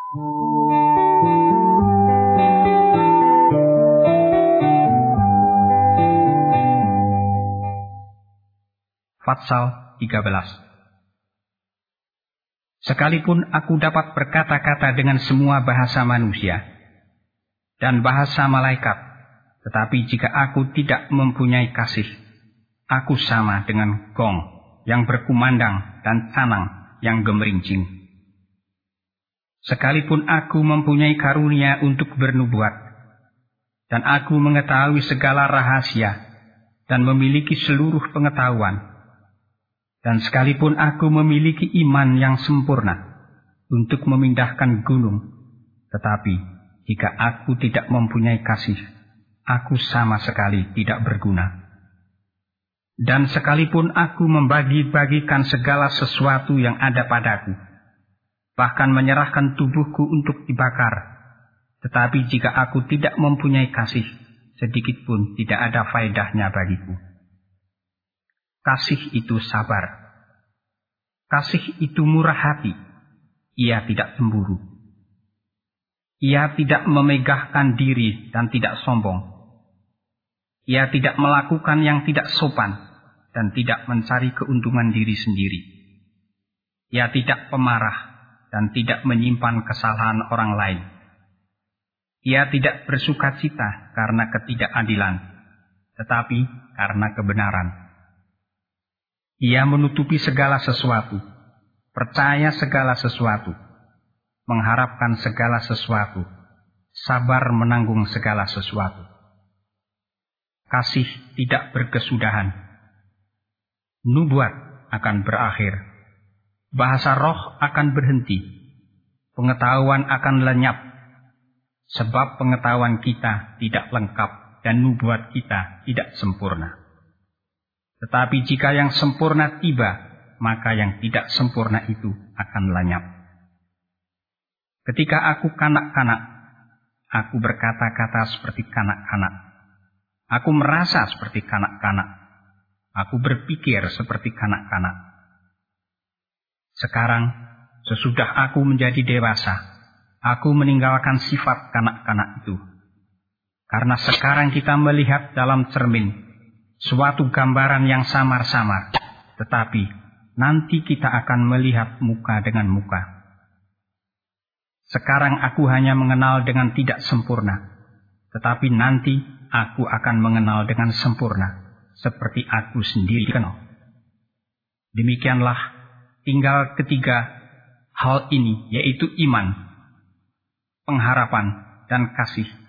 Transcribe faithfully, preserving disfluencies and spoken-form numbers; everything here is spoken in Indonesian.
Fatsal tiga belas. Sekalipun aku dapat berkata-kata dengan semua bahasa manusia dan bahasa malaikat, tetapi jika aku tidak mempunyai kasih, aku sama dengan gong yang berkumandang dan canang yang gemerincing. Sekalipun aku mempunyai karunia untuk bernubuat, dan aku mengetahui segala rahasia dan memiliki seluruh pengetahuan, dan sekalipun aku memiliki iman yang sempurna untuk memindahkan gunung, tetapi jika aku tidak mempunyai kasih, aku sama sekali tidak berguna. Dan sekalipun aku membagi-bagikan segala sesuatu yang ada padaku, bahkan menyerahkan tubuhku untuk dibakar, tetapi jika aku tidak mempunyai kasih, sedikit pun tidak ada faedahnya bagiku. Kasih itu sabar. Kasih itu murah hati. Ia tidak cemburu. Ia tidak memegahkan diri dan tidak sombong. Ia tidak melakukan yang tidak sopan dan tidak mencari keuntungan diri sendiri. Ia tidak pemarah dan tidak menyimpan kesalahan orang lain. Ia tidak bersukacita karena ketidakadilan, tetapi karena kebenaran. Ia menutupi segala sesuatu, percaya segala sesuatu, mengharapkan segala sesuatu, sabar menanggung segala sesuatu. Kasih tidak berkesudahan. Nubuat akan berakhir. Bahasa roh akan berhenti. Pengetahuan akan lenyap. Sebab pengetahuan kita tidak lengkap dan nubuat kita tidak sempurna. Tetapi jika yang sempurna tiba, maka yang tidak sempurna itu akan lenyap. Ketika aku kanak-kanak, aku berkata-kata seperti kanak-kanak. Aku merasa seperti kanak-kanak. Aku berpikir seperti kanak-kanak. Sekarang, sesudah aku menjadi dewasa, aku meninggalkan sifat kanak-kanak itu. Karena sekarang kita melihat dalam cermin suatu gambaran yang samar-samar, tetapi nanti kita akan melihat muka dengan muka. Sekarang aku hanya mengenal dengan tidak sempurna, tetapi nanti aku akan mengenal dengan sempurna, seperti aku sendiri kenal. Demikianlah tinggal ketiga hal ini, yaitu iman, pengharapan, dan kasih.